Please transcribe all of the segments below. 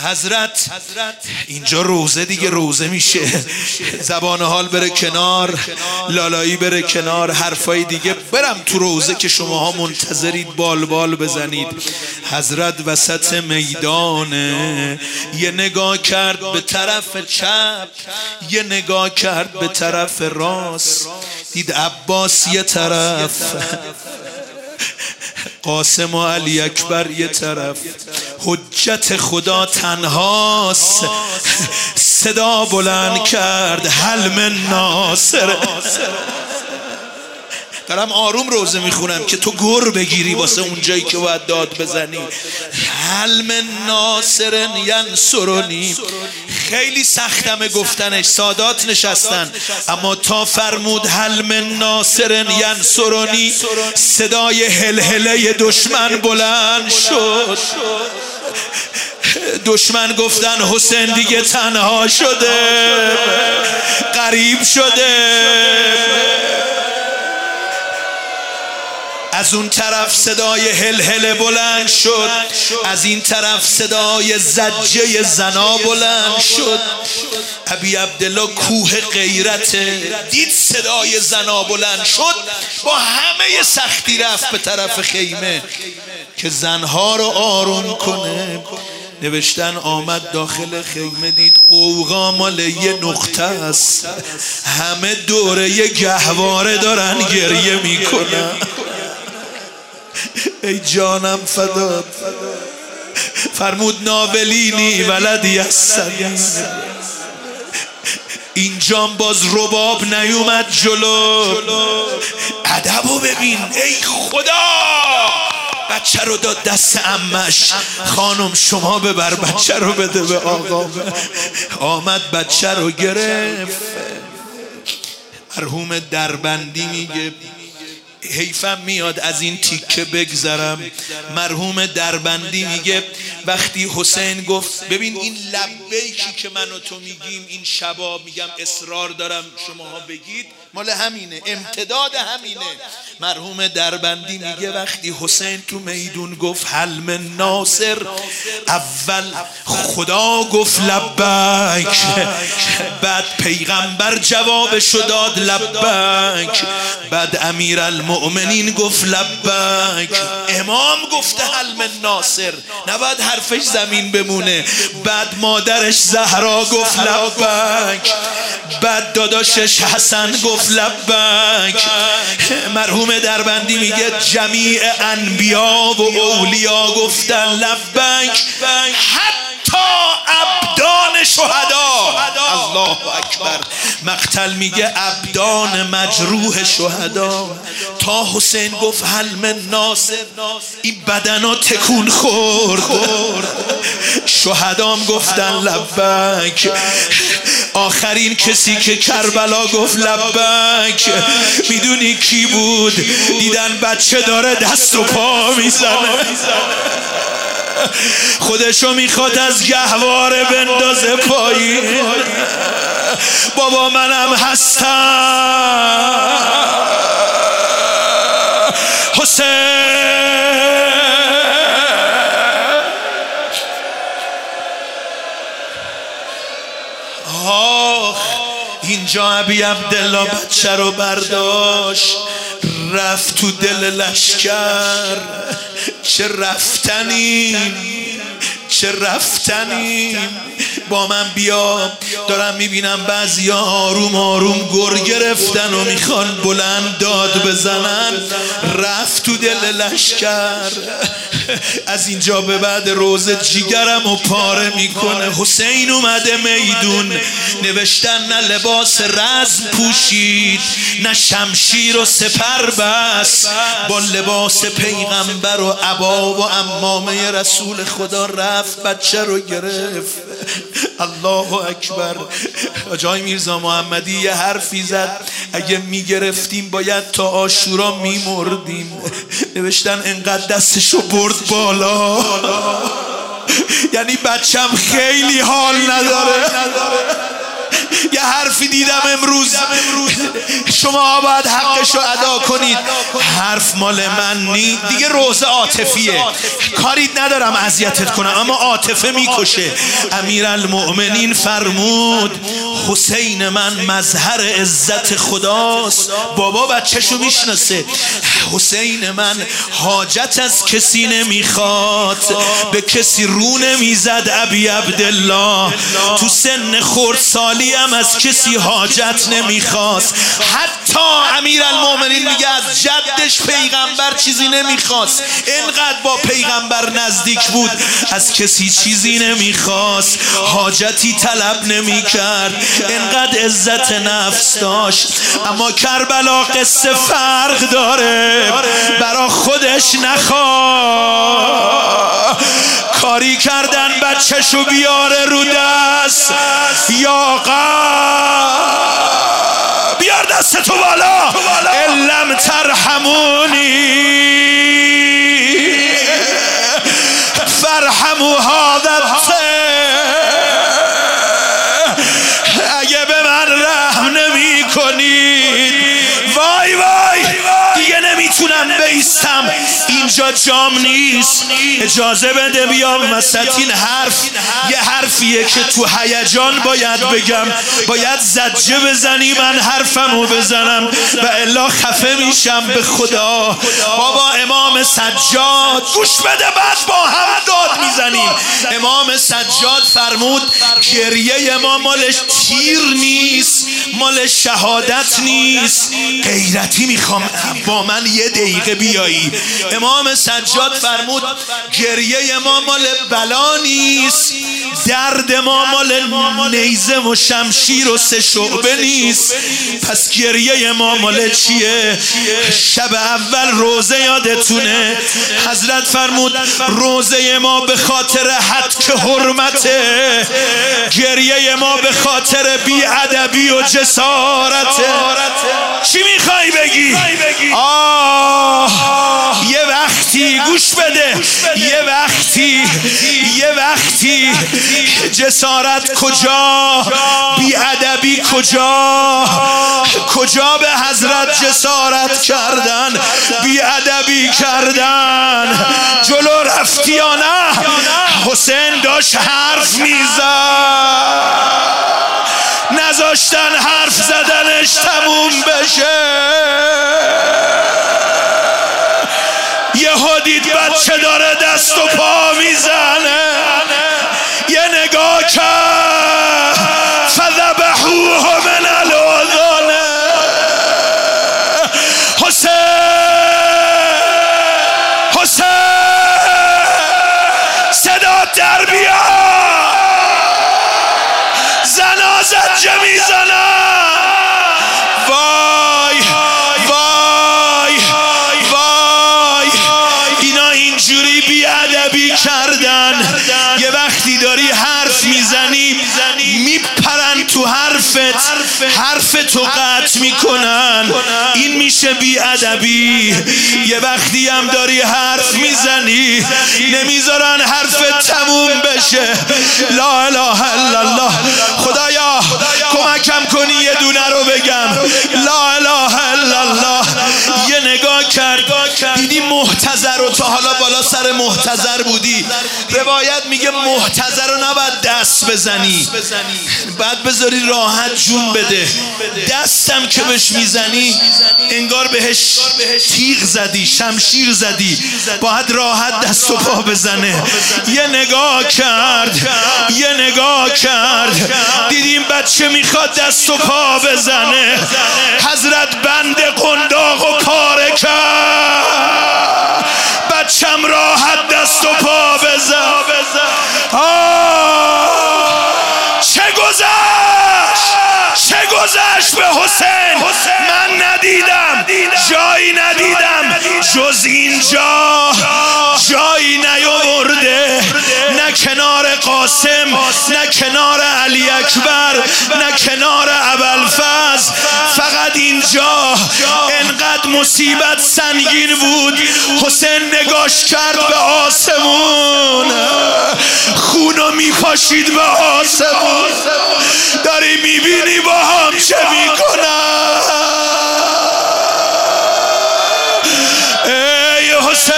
حضرت اینجا روزه دیگه روزه میشه، زبان حال بره کنار، لالایی بره کنار، حرفای دیگه برم تو روزه که شماها منتظرید بال بال بزنید. حضرت وسط میدانه، یه نگاه کرد به طرف چپ، یه نگاه کرد به طرف راست، دید عباس یه طرف، قاسم و علی اکبر یه طرف، حجت خدا تنهاست. صدا بلند کرد هل من ناصر. دارم آروم روزه میخونم که تو گر بگیری واسه اون جایی که باید داد بزنی. هل من ناصر ینصرنی. خیلی سختمه گفتنش، سادات نشستن، اما تا فرمود هل من ناصر ینصرنی، صدای هلهله دشمن بلند شد. دشمن گفتن حسین دیگه تنها شده، غریب شده. از اون طرف صدای هلهله بلند شد، از این طرف صدای زجه زنا بلند شد. ابی عبدالله کوه غیرت دید صدای زنا بلند شد، با همه سختی رفت به طرف خیمه که زنها رو آروم کنه. نوشتن آمد داخل خیمه، دید قوقا مال یه نقطه است، همه دوره یه گهواره دارن گریه میکنن. ای جانم فدات. فرمود ناولینی ولدی الصغیر. اینجام باز رباب نیومد جلو. ادبو ببین ای خدا. بچه رو داد دست عمش، خانم شما ببر بچه رو بده به آقا. آمد بچه رو گرفت. مرحوم دربندی میگه حیفم میاد از این تیکه بگذرم. مرحوم دربندی میگه وقتی حسین گفت ببین این لبیکی که من و تو میگیم این شبا، میگم اصرار دارم شماها بگید، مال همینه، امتداد همینه. مرحوم دربندی میگه وقتی حسین تو میدون گفت هل من ناصر، اول خدا گفت لبیک، بعد پیغمبر جوابشو داد لبیک، بعد امیرالمؤمنین گفت لبیک، امام گفته هل من ناصر، نباید حرفش زمین بمونه. بعد مادرش زهرا گفت لبیک، بعد داداشش حسن گفت لبیک. مرحوم دربندی میگه جمیع انبیا و اولیا گفتن لبیک، حتی ابدان شهدا. الله اکبر. مقتل میگه ابدان مجروح شهدا. تا حسین گفت هل من ناصر، این بدنا تکون خورد. شهدام گفتن لبیک. آخرین کسی که کربلا گفت لبیک میدونی کی بود؟ دیدن بچه داره دست و پا میزنه، خودشو میخواد از گهواره بندازه پایین. بابا منم هستم حسین. آخ اینجا ابی عبدالله بچه رو برداشت رفت تو دل لشکر. چه رفتنیم، چه رفتنیم. با من بیا، دارم میبینم بعضیا آروم آروم گر گرفتن و میخوان بلند داد بزنن. رفت تو دل لشکر. از اینجا به بعد روزه جیگرم و پاره میکنه. حسین اومده میدون، نوشتن نه لباس رزم پوشید، نه شمشیر و سپر بس، با لباس پیغمبر و عبا و عمامه رسول خدا رفت بچه رو گرفت. الله اکبر. آقای میرزا محمدی یه حرفی زد اگه میگرفتیم باید تا عاشورا میمردیم. نوشتن انقدر دستشو برد بالا، یعنی بچم خیلی حال نداره. یه حرفی دیدم امروز، شما باید حقشو ادا کنید. حرف مال من نی دیگه، روزه عاطفیه، کاری ندارم اذیتت کنم، اما عاطفه میکشه. امیرالمؤمنین فرمود حسین من مظهر عزت خداست. بابا بچه‌شو میشناسه. حسین من حاجت از کسی نمیخواد، به کسی رو نمیزد. ابی عبدالله تو سن خردسالی هم از کسی حاجت نمیخواست. حتی امیرالمؤمنین میگه از جدش پیغمبر چیزی نمیخواست، اینقدر با پیغمبر نزدیک بود، از کسی چیزی نمیخواست، حاجتی طلب نمیکرد، اینقدر عزت نفس داشت. اما کربلا قصه فرق داره، برا خودش نخواه. کاری کردن بچه‌شو بیاره رو دست، یا بیار دستتو بالا، لم ترحمونی فرحموا هذا. اگه به من رحم نمی کنید، وای وای دیگه نمیتونم بیستم، اینجا جام نیست، اجازه بده بیام وسط. این حرف یه حرفیه که تو هیجان باید بگم، باید زجه بزنی من حرفمو بزنم و الا خفه میشم به خدا. بابا امام سجاد گوش بده، بعد با هم داد میزنیم. امام سجاد فرمود گریه ما مالش تیر نیست، مال شهادت نیست. غیرتی میخوام با من یه دقیقه بیایی. امام سجاد فرمود گریه ما مال بلا نیست، درد ما مال نیزه و شمشیر و سه شعبه نیست. پس گریه ما مال چیه؟ شب اول روزه یادتونه حضرت فرمود روزه ما به خاطر حد که حرمته، گریه ما به خاطر بی‌ادبی و جسارته. چی میخوای بگی؟ یه وقتی گوش بده، یه وقتی جسارت کجا، بی‌ادبی کجا به حضرت جسارت کردن، بی‌ادبی کردن، جلو رفتی یا نه؟ حسین داشت حرف میزد، نذاشتن حرف زدنش تموم بشه. یهو دید بچه داره دست و پا میزنه، یه نگاه کرد فذبحوه من الاذان. حسین صدا در بیا، زنا زجه میزنن. وای وای وای اینا اینجوری بی‌ادبی کردن. یه وقتی داری حرف میزنی میپرن تو حرف تو قطع میکنن، این میشه بی‌ادبی. یه وقتی هم داری حرف میزنی نمیذارن حرف تموم بشه. لا اله الا الله. خدایا کمکم کنی یه دونه رو بگم. لا اله الا الله. یه نگاه کرد دیدی محتضر رو، تا حالا بالا سر محتضر بودی؟ روایت میگه محتضر رو نباید دست بزنی، بعد بذاری راحت جون بده. دستم که بهش میزنی انگار بهش تیغ زدی، شمشیر زدی، باید راحت دست و پا بزنه. یه نگاه کرد دیدیم بچه میخواد دست و پا بزنه، حضرت بند قنداق و پاره کرد، بچم راحت دست و پا بزن. چه گذشت گذشت به حسین من ندیدم، جایی ندیدم جز اینجا، جایی نیاورده، نه کنار قاسم، نه کنار علی اکبر، نه کنار ابوالفضل، فقط اینجا. انقدر مصیبت سنگین بود حسین نگاش کرد به آسمون، خونو میپاشید به آسمون. داری میبینی با هم چه میکنن؟ ای حسین،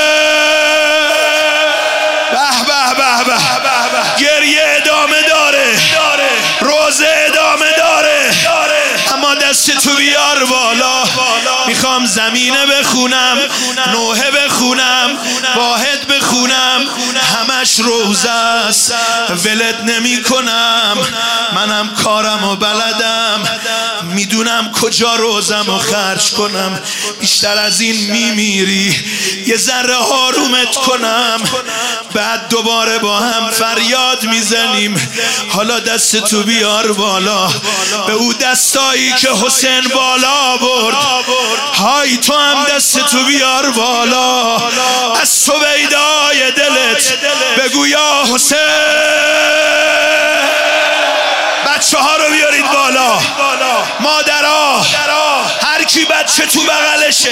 به به به به، گریه ادامه داره، روزه ادامه داره، اما دست تو بیار بالا. میخوام زمینه بخونم، نوحه بخونم، واحد بخونم، همش روزه است، ولت نمی کنم. منم کارم و بلدم، میدونم کجا روزم و خرج کنم. بیشتر از این میمیری، یه ذره آرومت کنم، بعد دوباره با هم فریاد میزنیم. حالا دست تو بیار بالا، به او دستایی که حسین بالا برد. های تو هم دست تو بیار بالا، از سویدای دلت بگو یا حسین. بچه ها رو بیارید بالا، مادرها، هر کی بچه تو بغلشه،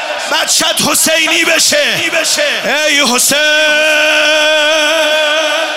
بچت حسینی بشه. ای حسین